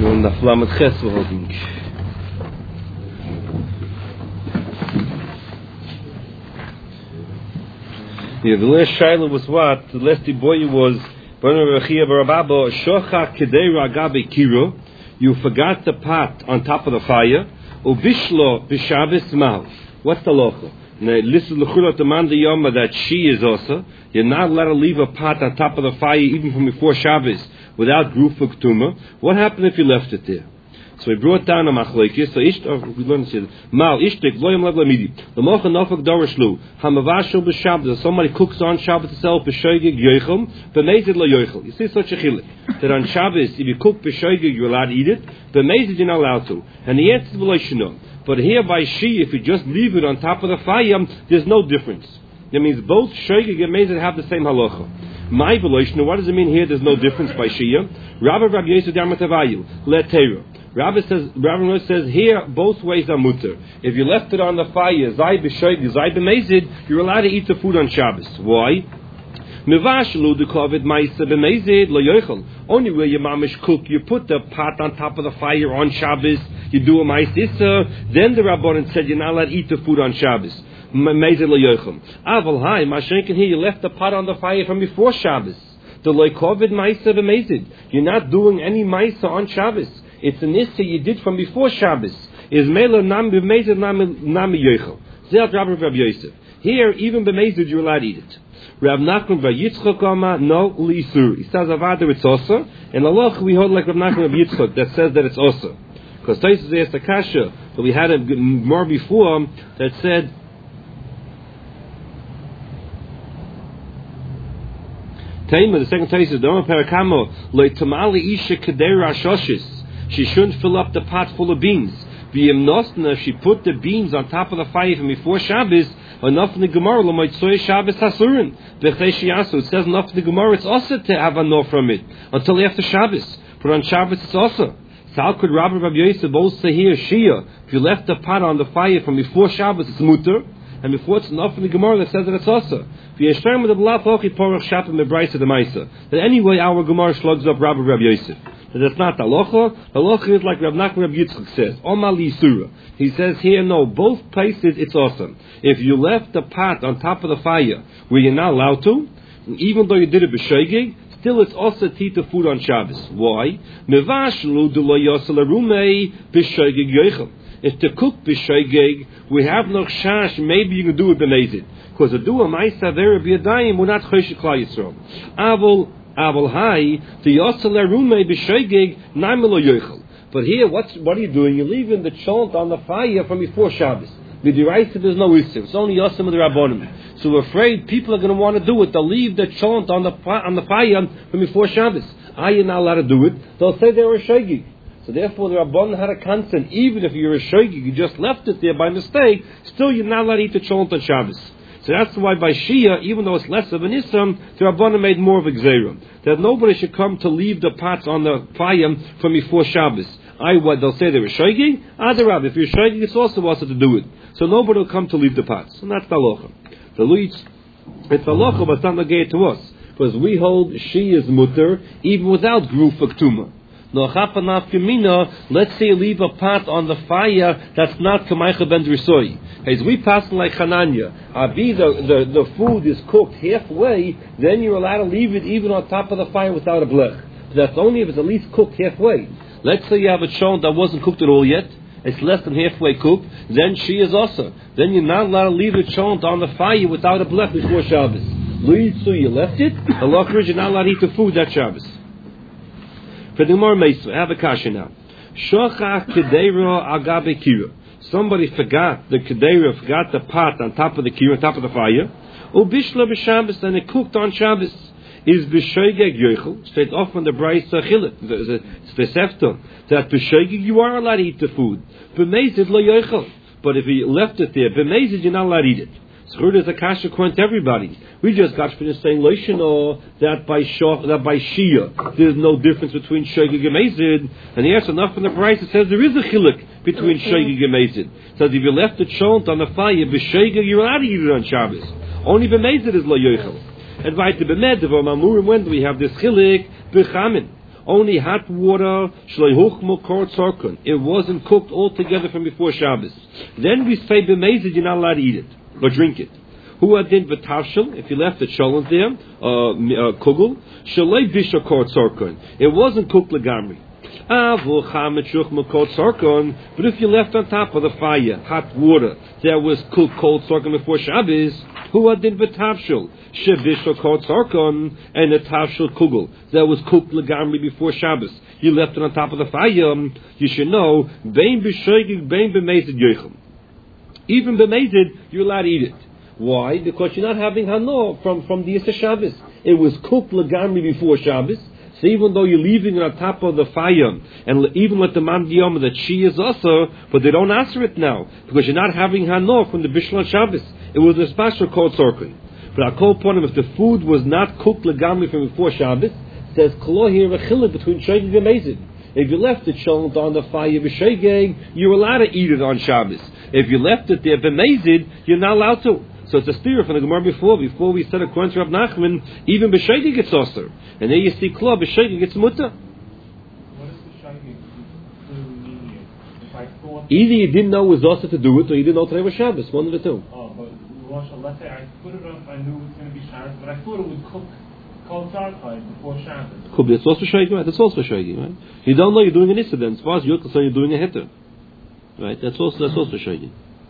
We're in the Flamet Ches holding. Yeah, the last Shaila was what? The last boy was you forgot the pot on top of the fire. Ubishlo b'Shabbos mal. What's the locha? Listen to that she is also. You're not allowed to leave a pot on top of the fire even from before Shabbos without gruf uktuma. What happened if you left it there? So we brought down a machlekes. So we learned this. Mal ishtik lo yom lev lamidi. The mocha nafak dorashlu hamavashel b'Shabbos. Somebody cooks on Shabbos itself b'shoigig yoichel b'mezid lo yoichel. You see such a chilek that on Shabbos if you cook b'shoigig you're allowed to eat it. B'mezid you're not allowed to. And the answer is v'lo shino. But here by she, if you just leave it on top of the fire, there's no difference. That means both shoigig and mezid have the same halacha. My v'lo. What does it mean here? There's no difference by shia. Rabbi Yosef Darmatavayu let Torah. Rabbi says here both ways are mutter. If you left it on the fire, zay b'shoigig, zay b'mezid, you're allowed to eat the food on Shabbos. Why? Mivashlu the kovid ma'isa b'mezid lo yochel. Only where your mamish cook, you put the pot on top of the fire on Shabbos. You do a ma'isa. Then the Rabbanan said you're not allowed to eat the food on Shabbos. Mezid lo yochel. Aval hai mashenkin here you left the pot on the fire from before Shabbos. The lo kovid ma'isa b'mezid. You're not doing any ma'isa on Shabbos. It's an issa you did from before Shabbos. Is mela nam b'mezid nam yochel. Zeh Rabbi Yosef. Here even b'mezid you're allowed to eat it. Rav Nachman v'Yitzchok Ama no l'isur. He says avada it's also. And Allah we hold like Rav Nachman of Yitzchok that says that it's also. Because Taisus asked a kasha, but we had more before that said. Taima the second Taisus Doma Perakamo loitamali isha kedera shoshis. She shouldn't fill up the pot full of beans. V'yemnosna she put the beans on top of the fire from before Shabbos. Enough in the Gemara, l'moitzoy Shabbos hasurin. V'chei it says enough in the Gemara, it's also to have a no from it until after Shabbos. But on Shabbos it's also. So how could Rabbi Yosef both say here, Shia, if you left the pot on the fire from before Shabbos, it's mutter, and before it's enough in the Gemara that says that it's also. That anyway our Gemara slugs up Rabbi Yosef. That's not the halacha. The halacha is like Rav Nachman Rav Yitzchak says. Omali Surah. He says here, no, both places it's awesome. If you left the pot on top of the fire where you're not allowed to, even though you did it b'shoigig, still it's also to eat the food on Shabbos. Why? Mevashlu d'lo yosel arumei b'shoigig yoichel. If to cook b'shoigig, we have no shash, maybe you can do it b'mezid. Because to do a ma'isa there b'yadayim, we're not choshek klal Yisrael. Aval hai the yosel arumei b'shoigig naimelo yoichel. But here, what are you doing? You're leaving the chont on the fire from before Shabbos. The deraisa there's no issue. It's only Yosem and the Rabbonim. So we're afraid people are going to want to do it. They'll leave the chont on the fire from before Shabbos. Are you not allowed to do it? They'll say they're a shoigig. So therefore the Rabbonim had a consent. Even if you're a shoigig, you just left it there by mistake, still you're not allowed to eat the chont on Shabbos. So that's why by Shia, even though it's less of an Islam, the Rabbanan made more of a Gzeirah. That nobody should come to leave the pots on the fire from before Shabbos. They'll say they're shoigig. Adarab, if you're shoigig, it's also to do it. So nobody will come to leave the pots. And that's the halacha. It's halacha, but it's not negate to us. Because we hold she is mutter, even without gruf uktuma. Let's say you leave a pot on the fire that's not kamaycha ben drisoi. As we pass like Hananya, the food is cooked halfway, then you're allowed to leave it even on top of the fire without a blech. That's only if it's at least cooked halfway. Let's say you have a chont that wasn't cooked at all yet. It's less than halfway cooked. Then she is also. Then you're not allowed to leave the chont on the fire without a blech before Shabbos. So you left it. The law is you're not allowed to eat the food that Shabbos. For the more meisu, I have a kasha now. Shochach kedera agabe kira. Somebody forgot the kedera, forgot the pot on top of the kira, on top of the fire. Ubishla b'Shabbos, and it cooked on Shabbos. Is b'shoigeg yoichel, straight off from the Bryce Chilet, the Sefta, that b'shoigeg you are allowed to eat the food. B'mezid lo yoichel. But if you left it there, b'mezid you're not allowed to eat it. So there's a kasha according to everybody. We just got finished saying loishino that by Shia there's no difference between shoigeg and mezid. And here's enough from the Bryce that says there is a chilik between shoigeg and mezid. So if you left the chont on the fire, b'shoigeg you're allowed to eat it on Shabbos. Only b'mezid is lo yoichel. And weiter b'medev or mamurim, when do we have this chilik b'chamin? only hot water, it wasn't cooked altogether from before Shabbos. Then we say b'mezid, you're not allowed to eat it or drink it. Who adin v'tavshel, if you left the cholent there, kugel, shalei bisha kort sorkon. It wasn't cooked legamri. But if you left on top of the fire hot water that was cooked cold sorkon before Shabbos, who adin v'tavshel, shebisha kort sorkon, and a tavshel kugel that was cooked legamri before Shabbos, you left it on top of the fire, you should know, bein b'shoigig, bein b'mezid yochel. Even b'mezid, you're allowed to eat it. Why? Because you're not having hanor from the Yisra Shabbos. It was cooked legamri before Shabbos. So even though you're leaving it on top of the fire, and even with the man diyom that she is also, but they don't answer it now because you're not having hanor from the Bishlan Shabbos. It was a special called sorkin. But I call upon him if the food was not cooked legamri from before Shabbos, says klo here a chiluk between shogeg and mezid. If you left it sholent on the fire b'shogeg, you're allowed to eat it on Shabbos. If you left it there b'mezid, you're not allowed to. So it's a steer from the Gemara before we said according to Rav Nachman, even b'shogeg gets osir. And there you see klo b'shogeg gets mutter. What is b'shogeg meaning? If I thought either you didn't know it was osir to do it, or you didn't know today was Shabbos. One of the two. Oh, but let's say I put it up, I knew it was going to be Shabbos, but I thought it would cook cold sarkai before Shabbos. Could be. It's also b'shogeg, right? That's also b'shogeg, right? You don't know you're doing an incident. As far as you're concerned, you're doing a heter, right? That's also b'shogeg.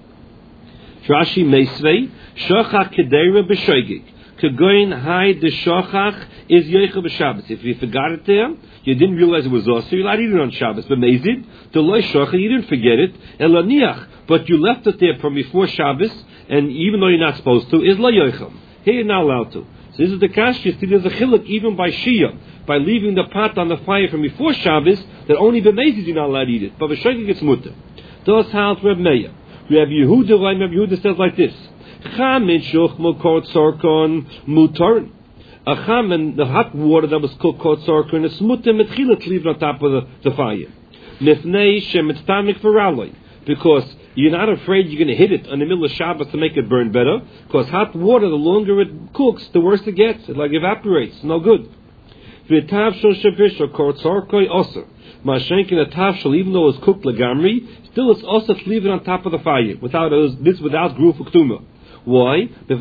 Rashi Meisvei Shochach Kedera b'Shogeg. Kagoin Hai de Shochach is Yochel b'Shabbos. If you forgot it there, you didn't realize it was also, you're allowed to eat it on Shabbos. But Mezid, the Loi Shochach, you didn't forget it. Elaniach, but you left it there from before Shabbos, and even though you're not supposed to, is La Yochel. Here you're not allowed to. So this is the kash. You see, there's a chiluk even by Shia, by leaving the pot on the fire from before Shabbos, that only b'Mezid you're not allowed to eat it. But b'Shogeg it's mutter. Das halt Reb Meir. Reb Yehuda says like this: Chamin shuchmo kort sorkon mutar. A chamin, the hot water that was cooked kort sorkon, is mutar metchilat to leave on top of the fire. Nifnei shemitztamik v'raloi, because you're not afraid you're going to hit it in the middle of Shabbos to make it burn better. Because hot water, the longer it cooks, the worse it gets. It like evaporates. No good. V'tavshel shevish kort sorkoi oser. Mashenkin a tavshel, even though it was cooked legamri, still it's also to leave it on top of the fire without gruf uktuma. Why? The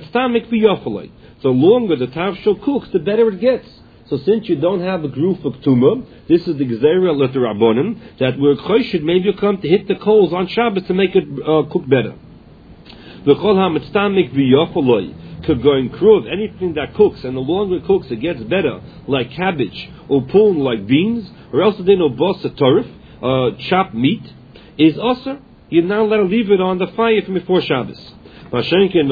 longer the tavshel cooks, the better it gets. So since you don't have a gruf uktuma, this is the gzeira l'terabbonim that we're choshid, maybe you come to hit the coals on Shabbos to make it cook better. V'chol ha'mitztamik v'yofoloi. Going kruv, anything that cooks, and the longer it cooks, it gets better, like cabbage, or puln, like beans, or else they know boss a torif, chopped meat, is also, you're not allowed to leave it on the fire from before Shabbos. Anything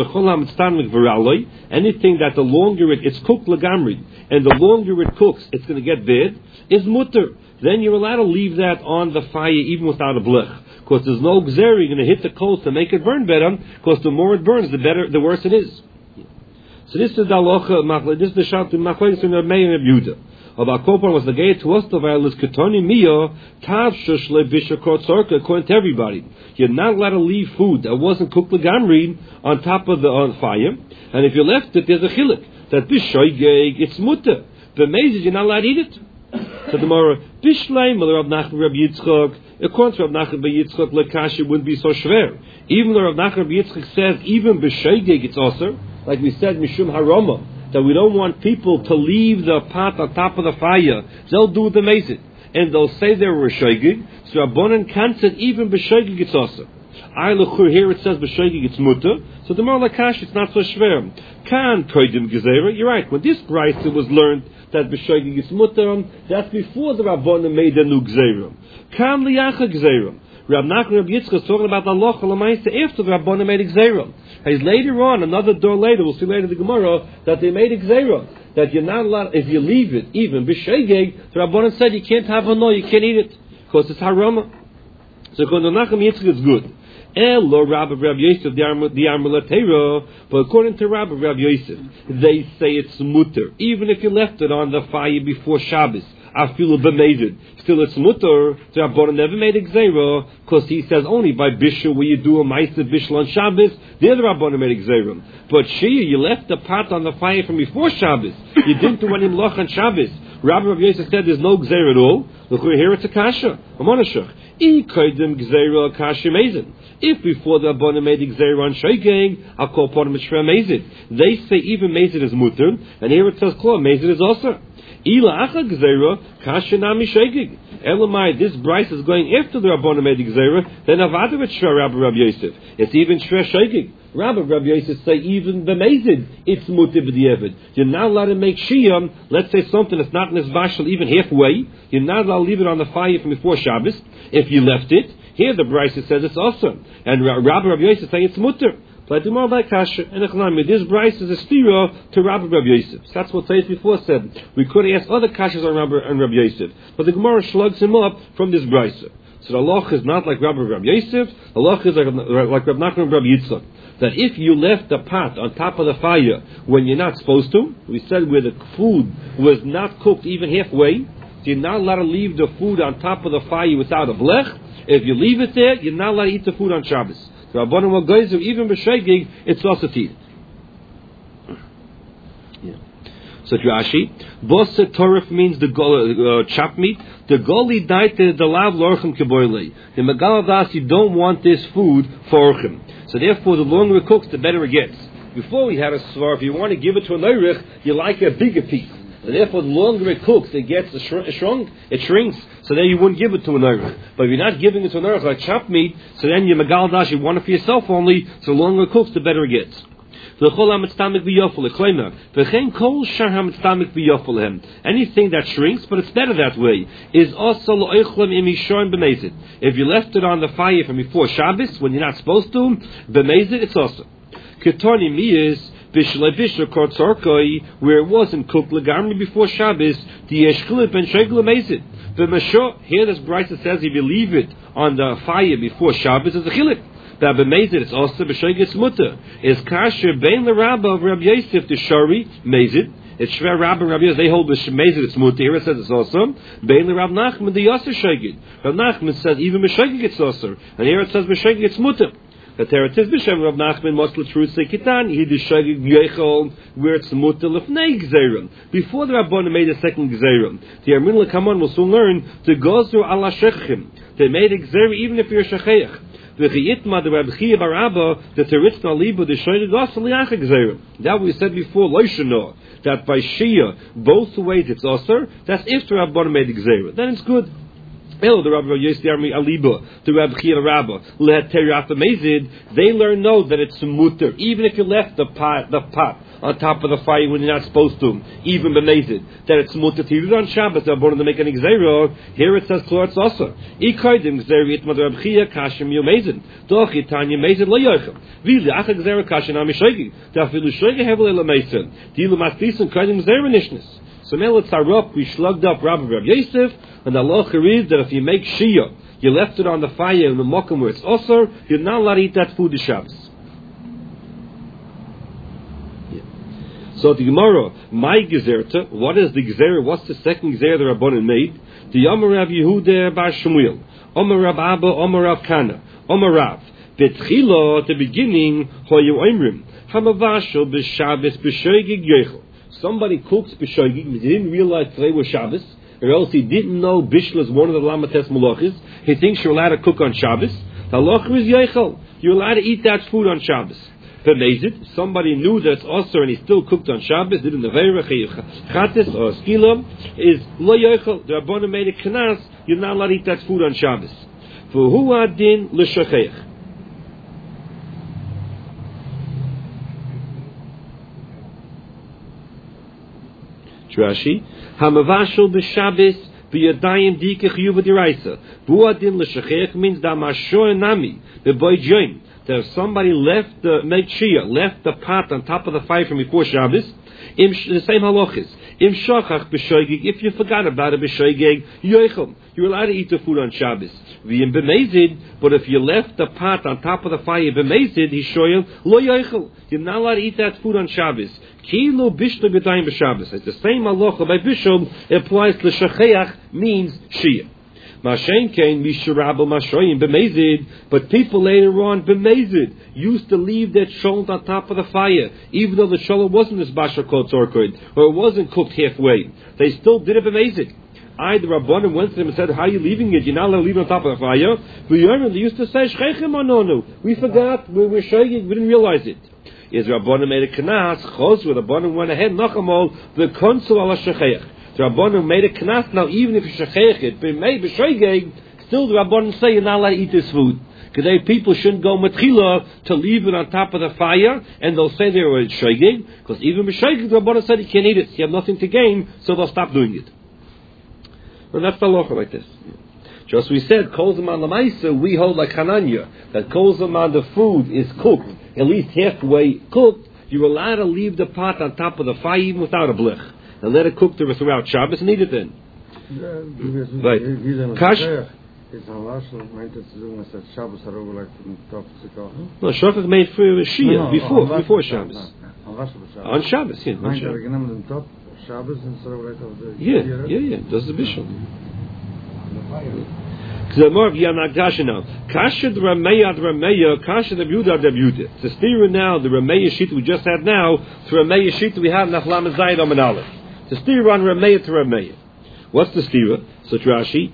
that the longer it's cooked legamri, and the longer it cooks, it's going to get bad, is mutter. Then you're allowed to leave that on the fire even without a blech. Because there's no gzeri, you're going to hit the coals to make it burn better, because the more it burns, the worse it is. So this is the halacha. This is the shot to machlekes in Reb Meir and Reb Yehuda. About Kopan was the gay to us the violis ketoni mio tav shushle bishakot sorka. According to everybody, you're not allowed to leave food that wasn't cooked legamri on top of the fire. And if you left it, there's a chiluk that b'shoigeg it's mutter. The mezid you're not allowed to eat it. So the Gemara bishleim Rav Nachman Reb Yitzchak. According to Rav Nachman Reb Yitzchak, lekash wouldn't be so schwer. Even though Rav Nachman Reb Yitzchak says even b'shoigeg it's also. Like we said, Mishum Haroma, that we don't want people to leave the pot on top of the fire. They'll do the mezid. And they'll say they were shogeg. So Rabbanan can't say even b'shogeg it's also. Here it says b'shogeg it's mutter. So the Mar Lakash, it's not so shver. Kan koidim gezerah. You're right. When this brayta was learned that b'shogeg it's mutter, that's before the Rabbanan made a new gezerah. Kan liyacha gezerah. Rav Nachman Reb Yitzchak is talking about the halacha l'maisa after the Rabbanan made gzeira. As later on, another door later, we'll see later in the Gemara, that they made gzeira. That you're not allowed, if you leave it, even b'shegeg, the Rabbanan said you can't have no, you can't eat it, because it's harama. So according to Nachman Yitzchak, it's good. Elo Rabbi Rav Yosef the Armulatera, but according to Rabbi Rav Yosef, they say it's mutter, even if you left it on the fire before Shabbos. Afilu b'meidid. Still, it's mutter. The Rabbanan never made a gzeira because he says only by bishul where you do a ma'aseh bishul on Shabbos. The other Rabbanan made a gzeira. But Shia, you left the pot on the fire from before Shabbos. You didn't do any mlach on Shabbos. Rabbi Yosef said there's no gzeira at all. Look, here it's a kasha, a monashach. If before the Abana made the gzeira on shayging, I'll call part of Mishra Mazid. They say even Mazid is mutter, and here it says Kla, Mazid is also. Elamai, this Bryce is going after the Rabbana made the Gzeira, then Avada with Shra Rabbi Yosef. It's even Shra Shaking. Rabbi Yosef say even b'mezid it's mutiv b'di'evid. You're not allowed to make shiyam. Let's say something that's not nisbashal even halfway. You're not allowed to leave it on the fire from before Shabbos. If you left it, here the Bryce says it's awesome, and Rabbi Yosef say it's mutter. But tomorrow by kasha and echnami, this Bryce is a stira to Rabbi Yosef. So that's what Tais before said. We could ask other kashas on Rabbi Yosef, but the Gemara slugs him up from this Bryce. So the halach is not like Rabbi Yosef. The halach is like Rabbi Nachman and Rabbi Yitzchak. That if you left the pot on top of the fire when you're not supposed to, we said where the food was not cooked even halfway, so you're not allowed to leave the food on top of the fire without a blech. If you leave it there, you're not allowed to eat the food on Shabbos. So Rabbanan will go even b'sheigig, it's also teeth. So Rashi, Boset Torif means the chop meat. The goli daite the lav lorchem keboile. The megaladas, you don't want this food for orchem. So therefore, the longer it cooks, the better it gets. Before we had a svar, if you want to give it to an oirich, you like a bigger piece. And therefore, the longer it cooks, it gets shrunk. It shrinks. So then you wouldn't give it to an oirich. But if you're not giving it to an oirich like chopped meat, so then your megaladas, you want it for yourself only. So the longer it cooks, the better it gets. Anything that shrinks, but it's better that way, is also if you left it on the fire from before Shabbos when you're not supposed to, b'mezid, it's also. Ketoni miyis where it wasn't cooked legamri before Shabbos, the eshklip and shegla mezid. The mashor here, this Bryce says if you leave it on the fire before Shabbos, it's a chilip. That b'mezid it's also b'shegis mutter. Is kasher bein the Rabba of Rabbi Yosef the shari mezid. It's shver Rabba and Rabbi Yosef they hold the mezid it's mutter. Here it says it's also bein the Rav Nachman the yosser shegid. Rav Nachman says even b'shegig it's also, and here it says b'shegig it's mutter. That there it is b'shem Rav Nachman mosle trusei kitan he the shegig yechol where it's mutter lefnei gzerim before the Rabbanan made a second gzerim. The Armin Lekamon will soon learn to go through ala shechim. They made a gzerim even if you're shecheich. That we said before, that by Shia, both ways it's Osir, that's if the Rabbanan made the Gzeira. Then it's good. The Rabbi Yosef Aliba, the Rabbi Chia Rabba, they learn that it's mutter, even if you left the pot on top of the fire when you're not supposed to, even b'mezid, that it's mutter to use on Shabbos. They're born to make an gzeira. Here it says klor it's also. Ikaydim gzeira itmad Rabbi Chia kashim yomezid. Doch itanya mezid lo yochim. Vili acha gzeira kashim amishaygi. Dafilu shaygi hevel elamezid. Dilu maslisin kaydim gzeira nishnis. So now let's start up. We slugged up Rabbi Yosef, and the halacha is that if you make shia, you left it on the fire in the mokum where it's osir, you're not allowed to eat that food to Shabbos. So the Gemara, my gezerta, what is the gezerah? What's the second gezerah the Rabbanan made? The Omer Rav Yehuda bar Shmuel, Omer Rav Abba, Omer Rav Kana, Omer Rav. Betchila, at the beginning, hoyu oimrim, hamavashel b'Shabbos b'shoigig yechel. Somebody cooks b'shoigig, he didn't realize today was Shabbos, or else he didn't know Bishla is one of the Lamates Malachis. He thinks you're allowed to cook on Shabbos. The halacha is yechel. You're allowed to eat that food on Shabbos. B'mezid, somebody knew that it's osir and he still cooked on Shabbos, didn't the veira chatis or skila, is lo yechel. The Rabbanan made a knas. You're not allowed to eat that food on Shabbos. For hu adin l'shacheich. Rashi, hamavashel b'Shabbos b'yadayim dikach yuva diraisa. Hu adin l'shacheich means da mashor nami b'boy joim. That if somebody left the pot on top of the fire from before Shabbos, the same halachis. Im shachach b'shoigig, if you forgot about it b'shoigig, yoichel, you're allowed to eat the food on Shabbos. V'im b'mezid, but if you left the pot on top of the fire b'mezid, he shoyel lo yoichel, you're not allowed to eat that food on Shabbos. Kilo bishlo b'dayim b'Shabbos. It's the same halacha by bishul. It applies to shacheach means shia. Mashen came Misharabel Mashoyim b'mezid, but people later on b'mezid used to leave their sholent on top of the fire, even though the sholent wasn't as bashar kol tzorkoid, or it wasn't cooked halfway. They still did it b'mezid. The Rabbanim went to them and said, "How are you leaving it? You're not allowed to leave it on top of the fire." They used to say, "Shchechem anonu." We forgot. We were shaking. We didn't realize it. Is Rabbanim made a knas? Chos, where the Rabbanim went ahead. Nachamol the konsul ala shechech. The Rabbanim made a knas. Now, even if you shechech it, still the Rabbanim say you're not allowed to eat this food. Today, people shouldn't go matchila to leave it on top of the fire, and they'll say they were shegeg, because even b'shegeg, the Rabbanim said you can't eat it. You have nothing to gain, so they'll stop doing it. And that's the halacha like this. Just we said, kol zaman l'maisa, we hold like Hananya, that kol zaman the food is cooked, at least halfway cooked, you're allowed to leave the pot on top of the fire even without a blech, and let it cook throughout Shabbos and eat it then. Right. Kash. No, shofach made for Shia before Shabbos. On Shabbos, yeah. On Shabbos. Yeah. That's the bishul. Because more of Yanagash now. Kasha the Rameya, Kasha the Yehuda the Yehuda. The steer now, the Rameya sheet we just had now, to Rameya sheet we have Nachlam Zayid Omen Aleph. The steer on Rameya to Rameya. What's the steer? So Rashi.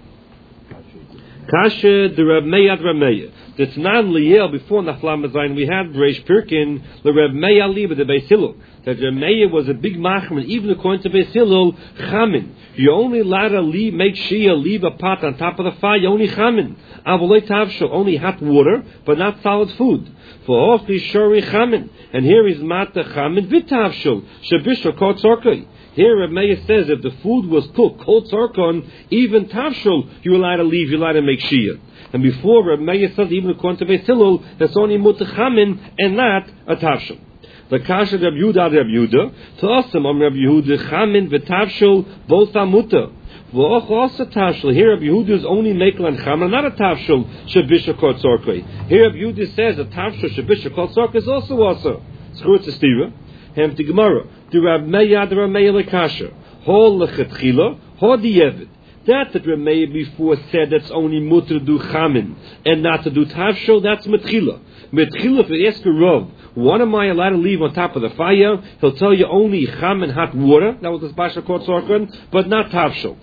Kasha the Rameya. The Tanan Liel before Nachlam Zayin we had Reish Pirkin the Rameya Liba the Beis Hillel. That Rameya was a big machman, even according to Beis Hillel, chamin. You only allowed to make Shia leave a pot on top of the fire, only chamin. Avolei tavshel, only hot water, but not solid food. For Hochi Shori chamin. And here is Mata chamin vitavshel, Shabishal Kol Tzorkei. Here Rameya says if the food was cooked, Kol Tzorkon, even tavshel, you're allowed to leave, you're allowed to make Shia. And before Rameya says, even according to Beis Hillel, that's only Muta chamin and not a tavshel. The kasha Reb Yehuda, to us, Reb Yehuda, chamin v'tavshul, both amuta. V'och also tavshul. Here Reb Yehuda is only makel and chamin, not a tavshul shabisha kot zorkei. Here Reb Yehuda says a tavshul shabisha kot zorkei is also. Screw it to Stira. Hem to Gemara. The Rameya lekasha. Hol lechetchila, hol diyevid. That Rameya before said that's only mutter to do chamin and not to do tavshul, that's metchila. Metchila, if it asks a Rav, what am I allowed to leave on top of the fire? He'll tell you only cham and hot water. That was the Basha Kot Sorkan, but not tavshel.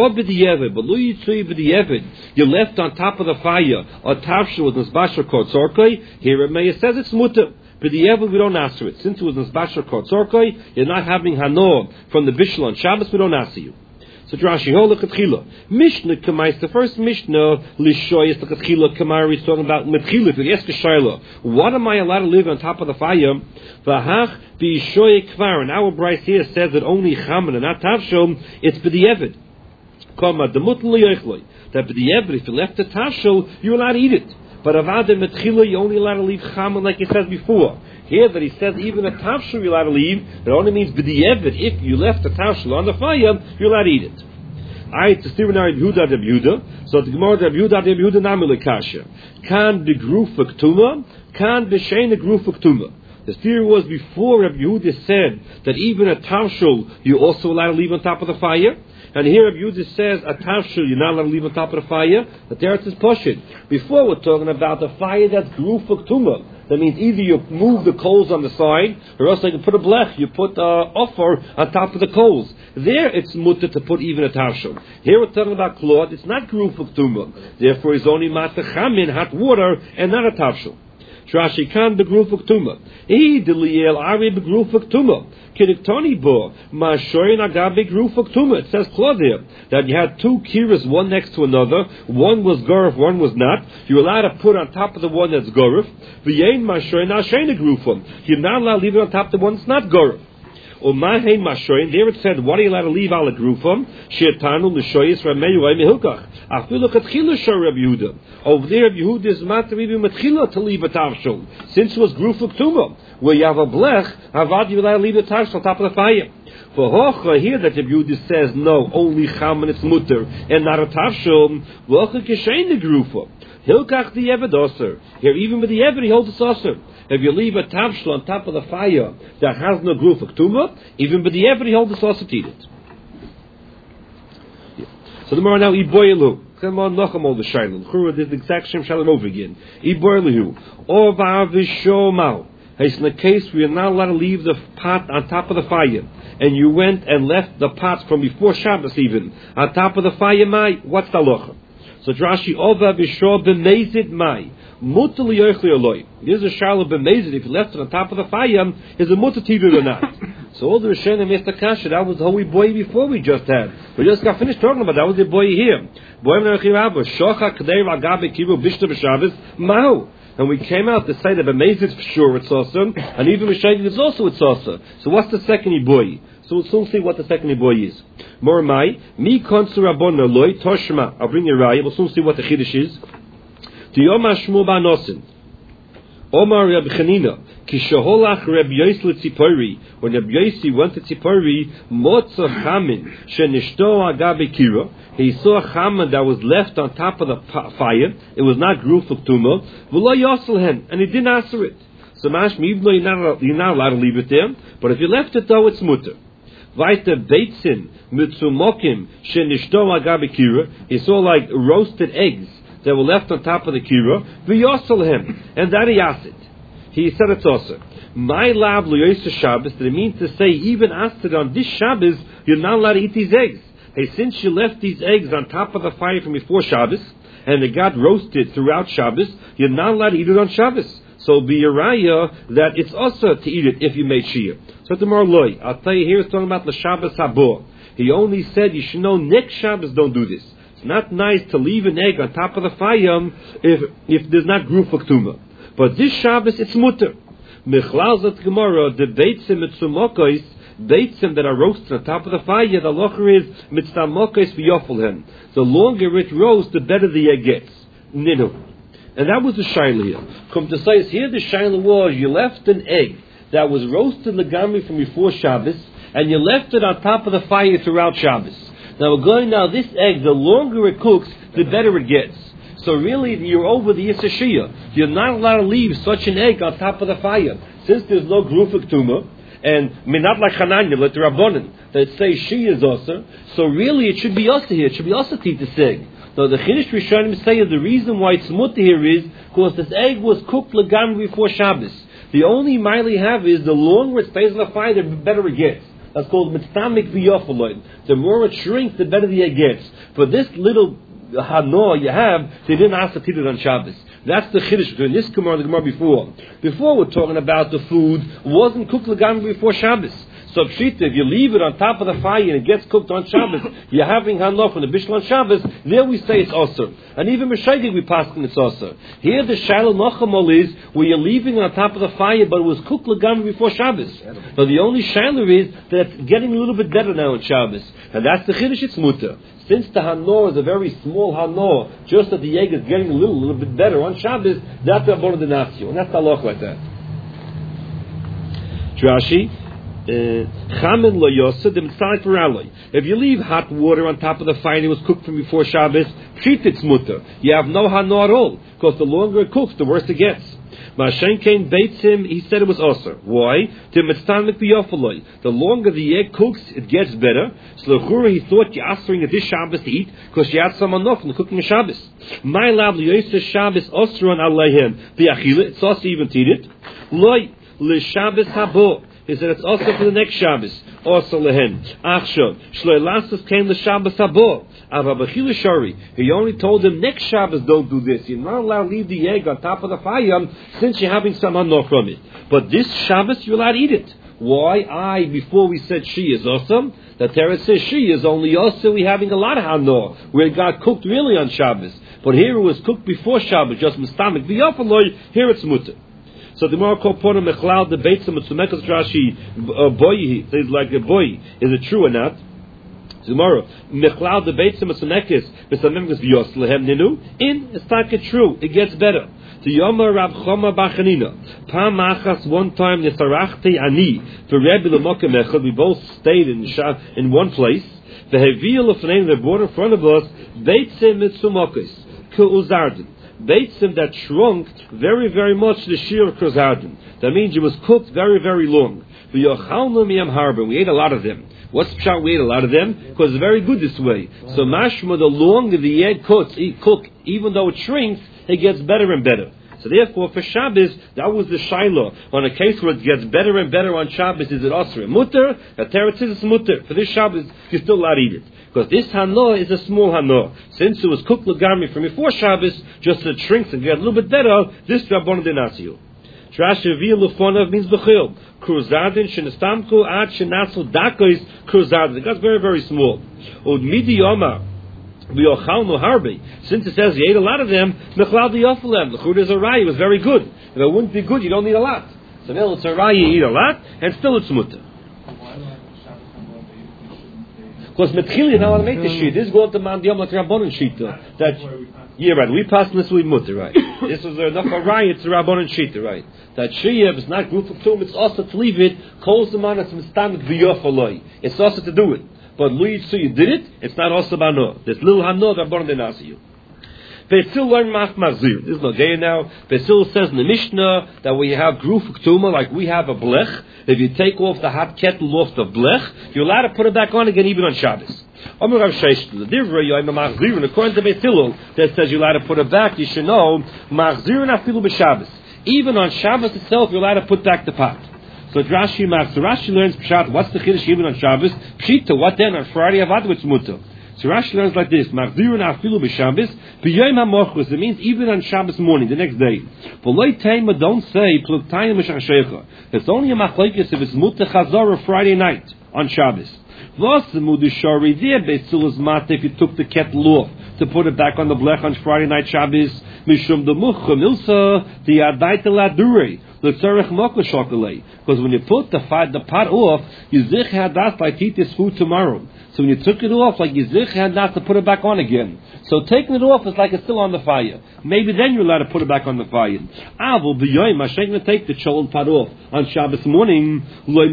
You left on top of the fire a tavshel with Basha Kot Sorkai. Here Rameya says it's mutter. But the Evel, we don't answer it. Since it was Basha Kot Sorkai, you're not having Hanoah from the Bishul on Shabbos, we don't answer you. So Rashi, Holachatchila. Mishnah Kamais, the first Mishnah, Lishoyes Lachatchila Kamari is talking about Metchila. If you ask a Shaila, what am I allowed to live on top of the fire? Vahach Bishoye Kvar. And our Bryce here says that only Chaman and not Tavshel, it's B'di'evid. Kama Demutl Yoichloi. That B'di'evid, if you left the Tavshel, you're allowed to eat it. But Avada Metchila, you're only allowed to leave Chaman like it says before. Here that he says even a tavshel you're allowed to leave, it only means b'di'evid. If you left a tavshel on the fire, you're allowed to eat it. Alright, to Stephen Yehuda de Yehuda. So the Gemara de Yehuda nami lekasha. Kan de grufa ktuma, kan b'shein de grufa ktuma. The theory was before Rabbi Yehuda said that even a tavshel you're also allowed to leave on top of the fire. And here Rabbi Yehuda says a tavshel you're not allowed to leave on top of the fire. But there it is pushing. Before we're talking about the fire that's grufa ktuma. That means either you move the coals on the side, or else you can put a blech, you put offer on top of the coals. There it's mutter to put even a tavshel. Here we're talking about cloth, it's not gruf of tumah. Therefore it's only matachamin, hot water, and not a tavshel. Rashi kan begruf of tumah. Deliel ari begruf of tumah. Kidiktoni bo mashoyin agab begruf of tumah. It says cloth here that you had two kiras, one next to another. One was gorif, one was not. You're allowed to put on top of the one that's gorif. V'yein mashoyin ashein agrufum. You're not allowed to leave it on top of the one that's not gorif. There it said, what are you allowed to leave ala grufam? She'etanu l'shoyis rameyu mehilkach. Afilu katchila shor Rabbi Yehuda. Over there, Rabbi Yehuda is matter even matchila to leave a tavshel. Since it was grufa ktuma, where you have a blech, havad you allowed to leave the tavshel on top of the fire. For hocha here that Rabbi Yehuda says no, only cham and it's mutter and not a tavshel. Hocha kishein the grufa. Hilkach the eved oser. Here even with the eved he holds the oser. If you leave a tavshel on top of the fire that has no gruf of tumah, even by the every hold the sauce to eat it. So the more now iboyelu. Come on, Nachamol the Shaila. Chura did the exact same Shaila over again. Iborlihu. Or Va'avishomal. It's in the case where you're not allowed to leave the pot on top of the fire, and you went and left the pots from before Shabbos even on top of the fire. Mai, what's the halacha? So Rashi, Ova V'Shor b'Mezid Mai, Mutter liyochli aloi. There's a Shaila b'Mezid. If you left it on top of the fire, is a mutter to eat it or not? So all the Rishonim made the kasha. That was the holy boy before we just had. We just got finished talking about that. Was the boy here? Boy Menachirabba Shocha Kadei Ragabe Kivu Bishta b'Shabbos Mahu. And we came out to say that b'Mezid for sure it's also, and even b'Shaydik is also it's also. So what's the second boy? So we'll soon see what the second boy is. Mormai mi konsu rabon loy toshma. I'll bring you right. We'll soon see what the chiddush is. To Yoma Shmuel Banosin. Omar Reb Chanina. Kishaholach Reb Yossi Tzipori. When Reb Yossi went to Tzipori, Motza Chamin Shenishto Agabe Kira. He saw a chaman that was left on top of the fire. It was not gruf of tuma. V'lo yoselhen, and he didn't answer it. So mashmi, even though you're not allowed to leave it there, but if you left it though, it's mutter. Vaita beitzin mitzumokim shenishto agabe kira. He saw like roasted eggs that were left on top of the kira. V'yoselhen, and that he asked it. He said it's also. My lab loyosa Shabbos. That it means to say even after on this Shabbos you're not allowed to eat these eggs. Hey, since you left these eggs on top of the fire from before Shabbos, and they got roasted throughout Shabbos, you're not allowed to eat it on Shabbos. So be a raya that it's also to eat it if you made shia. So tomorrow, loy, I'll tell you here, it's talking about the Shabbos Habor. He only said you should know next Shabbos don't do this. It's not nice to leave an egg on top of the fire if there's not gruf ktuma. But this Shabbos, it's mutter. Michlal zat Gemara, the beitzim mitzumokos, beitzim that are roasted on top of the fire, the locher is mitzamokos v'yofulhem. The longer it roasts, the better the egg gets. Ninu. And that was the shaila here. Come to say, here the shaila was, you left an egg that was roasted legami from before Shabbos, and you left it on top of the fire throughout Shabbos. Now we're going now, this egg, the longer it cooks, the better it gets. So really, you're over the Yisashia. You're not allowed to leave such an egg on top of the fire. Since there's no grufik tumah, and not like Hananya, like the Rabbonin, that say she is also, so really it should be also here. It should be also to eat this egg. Now the Chiddush Rishonim say the reason why it's mutter here is because this egg was cooked legam before Shabbos. The only mile you have is the longer it stays on the fire, the better it gets. That's called mitztamik v'yofaloid. The more it shrinks, the better the egg gets. For this little hanoah you have, they didn't ask to eat it on Shabbos. That's the chiddush between this Gemara and the Gemara before. Before we're talking about the food wasn't cooked legam before Shabbos. So pshita, if you leave it on top of the fire and it gets cooked on Shabbos, you're having hanoah from the bishul on Shabbos. There we say it's osur, and even b'shaydik we pass when it's osur. Here the shaila nochamol is where you're leaving it on top of the fire, but it was cooked legam before Shabbos. Now the only shaila is that it's getting a little bit better now on Shabbos, and that's the chiddush. It's mutter. Since the hanoah is a very small hanoah, just that the egg is getting a little bit better on Shabbos, that's the abon denasio, and that's the halach like that. Rashi. If you leave hot water on top of the fire and it was cooked from before Shabbos, treat it's mutter. You have no hanoah at all, because the longer it cooks, the worse it gets. Mashenkein beitzim, he said it was osur. Why? The longer the egg cooks, it gets better. So he thought you're asking at this Shabbos to eat because you had some enough from the cooking of Shabbos. My lab liyosa Shabbos osron alayhem biachila. It's also even to eat it. Loy l'Shabbos habo. He said it's also for the next Shabbos. Also lehen. Achshav. Shloilasus came the Shabbos habo. Avabachila shari. He only told him next Shabbos don't do this. You're not allowed to leave the egg on top of the fire since you're having some hanoah from it. But this Shabbos you're allowed to eat it. Why? Before we said she is awesome, the Torah says she is only also we having a lot of hanoah where it got cooked really on Shabbos. But here it was cooked before Shabbos, just mistamik v'yafaloi. Here it's mutter. So the more called Pona Mechlal debates him with Sumekas Rashi boy says like a boy. Is it true or not? Tomorrow Mechlal debates him with Sumekas Besamekas Vyos Lehem Ninu. It's not true. It gets better. The Yomer Rab Choma Bachanina. Pam Achas one time Nesarachti Ani for Rebbe Lemokem Echad. We both stayed in one place. The Hevil of the name they brought in front of us. Beits him with Sumekas Keuzardin. Beitzim that shrunk very, very much the shir krozardin. That means it was cooked very, very long. We ate a lot of them. What's the pshat? We ate a lot of them because it's very good this way. So mashma, the longer the egg cooks, even though it shrinks, it gets better and better. So therefore, for Shabbos, that was the Shiloh. On a case where it gets better and better on Shabbos, is it Osir? Mutter? A Teretz is Mutter. For this Shabbos, you're still allowed to eat it. Because this Hanoah is a small Hanoah. Since it was cooked Lagarmi from before Shabbos, just so it shrinks and gets a little bit better, this Rabbanan Denasiyu. Trash Reveal Lufonav means Bechil. Kruzadin, Shenestamku, Ad, Shenatsu, Dakois, Kruzadin. It got very, very small. Od Midi Yoma. Since it says you ate a lot of them, the chud is a raya. It was very good. If it wouldn't be good, you don't eat a lot. So now it's a raya, you eat a lot, and still it's mutter. Because Metchil, you're not allowed to make the sheet. This is going to man diyam like Rabbanan shita. Right. We passed this with mutter, right? This was enough a raya. It's a Rabbanan shita, right? That shiyah is not good for tum. It's also to leave it. Calls the man it's mistanik v'yofaloi. It's also to do it. But Louis, so you did it, it's not also Bano. There's little Hano that born in Asiyu. Betzil learn Mach Mazir. This is no day now. Betzil says in the Mishnah that we have Gruf Ktuma, like we have a blech. If you take off the hot kettle off the blech, you're allowed to put it back on again even on Shabbos. According to Betzil, that says you're allowed to put it back, you should know, Machzir Nafilu B'Shabbos. Even on Shabbos itself, you're allowed to put back the pot. So Rashi learns Pshat. What's the Chiddush even on Shabbos? Pshita. What then on Friday? Avad with Mutter. So Rashi learns like this: Machzirun afilu b'Shabbos b'yom hamochus. It means even on Shabbos morning, the next day. V'loi teima, don't say plugtayim m'shachshecha. It's only a machlokes if it's Mutter Chazara Friday night on Shabbos. V'asamu d'shari there beitzulas mate if you took the kettle off to put it back on the blech on Friday night Shabbos. Mishum demuchum ilsa the adaita ladurei. Because when you put the pot off, Yizich had that like eat this food tomorrow. So when you took it off, like Yizich had that to put it back on again. So taking it off is like it's still on the fire. Maybe then you're allowed to put it back on the fire. Avol b'yoyim, Hashem going to take the cholent pot off on Shabbos morning. When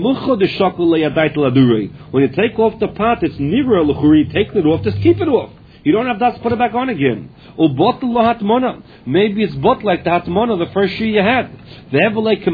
you take off the pot, it's nivra l'churi. Taking it off, just keep it off. You don't have that to put it back on again. Maybe it's bot like the hatmona, the first shear you had. This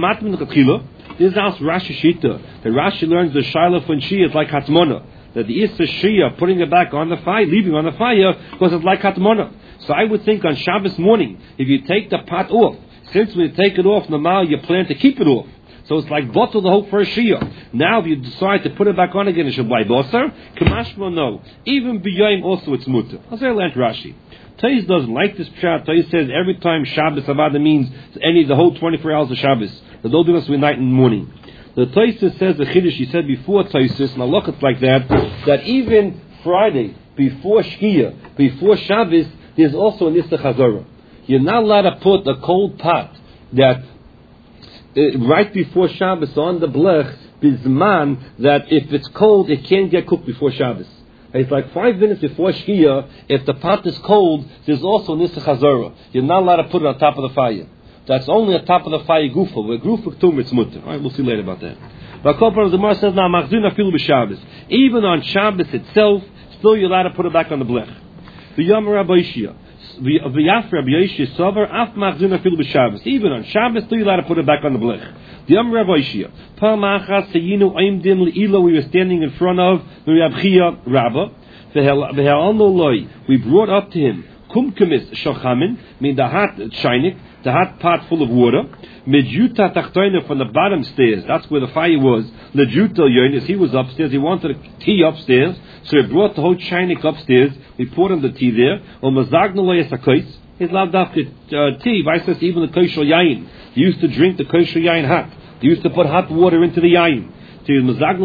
is also Rashi Shita. The Rashi learns the Shiloh when she is like hatmona. That the Issa Shia, putting it back on the fire, leaving on the fire, because it's like hatmona. So I would think on Shabbos morning, if you take the pot off, since when you take it off, normal you plan to keep it off. So it's like bottle the whole first shia. Now if you decide to put it back on again, it should buy bosar. Kamashma no. Even b'yoyim also it's mutter. I'll say Rashi. Tais doesn't like this pshat. Tais says every time Shabbos Avada means the whole 24 hours of Shabbos. The don't do this with night and morning. The Tais says the Chiddush, he said before Tais, and I look at like that even Friday, before Shkia, before Shabbos, there's also an Issa Chazorah. You're not allowed to put a cold pot that right before Shabbos on the blech, bizman, that if it's cold, it can't get cooked before Shabbos. It's like 5 minutes before Shkia, if the pot is cold, there's also Nisa Chazorah. You're not allowed to put it on top of the fire. That's only on top of the fire gufa. Where gufa k'tum, it's mutter. Alright, we'll see later about that. But Kopar, the Gemara says, now, machzir nafilu b'Shabbos. Even on Shabbos itself, still you're allowed to put it back on the blech. V'yam Rabbi Yishia. V'yaf Rabbi Yishia sover, af machzir nafilu b'Shabbos. Even on Shabbos, still you're allowed to put it back on the blech. V'yam Rabbi Yishia. Pam achas seyinu oimdim le'ilo, we were standing in front of the Rabbi Chia Rabbah. V'he'alno loi, we brought up to him, kumkemis shochamin, mean the hot shinik, the hot pot full of water. Medjuta tachtoina, from the bottom stairs. That's where the fire was. Lejuta yonis, he was upstairs. He wanted a tea upstairs, so he brought the whole chinik upstairs. We poured him the tea there. On mazagna loyasakais, he's loved after tea. Vice versa, even the kosher yain. He used to drink the kosher yain hot. He used to put hot water into the yain. They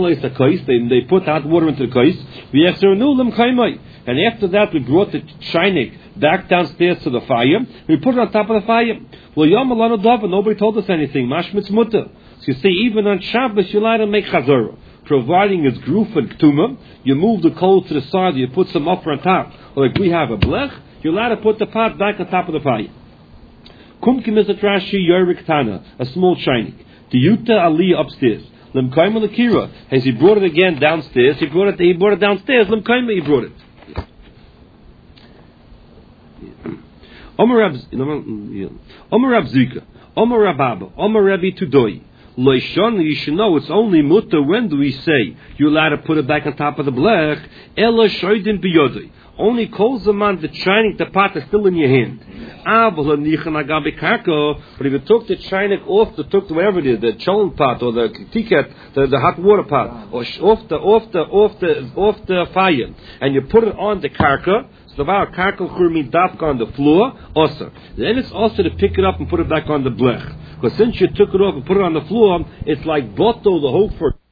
put hot water into the kais. And after that, we brought the chinik back downstairs to the fire. We put it on top of the fire. Well, nobody told us anything. Mashmitz mutter. So you see, even on Shabbos, you're allowed to make chazorah, providing it's gruf and ktuma. You move the coal to the side. You put some upper on top. Or like we have a blech, you're allowed to put the pot back on top of the fire. Kumkim is a trashi yorik tana, a small chinik. The yuta ali upstairs. Lemkaima Lakira. As he brought it again downstairs, he brought it downstairs. Lemkaima, he brought it. Omer Rab Zika, Omer Rababa, Omer Rabbi Tudoi, Loishon, you should know it's only mutter. When do we say you're allowed to put it back on top of the blech? Ella shoydin biyodai. Only calls the man the shining the pot is still in your hand. But if you took the shining off the whatever it is, the cholent pot or the ticket, the hot water pot, or off the fire, and you put it on the karka, so the karka churmi dafka on the floor, also. Then it's also to pick it up and put it back on the blech. Because since you took it off and put it on the floor, it's like bottle the whole for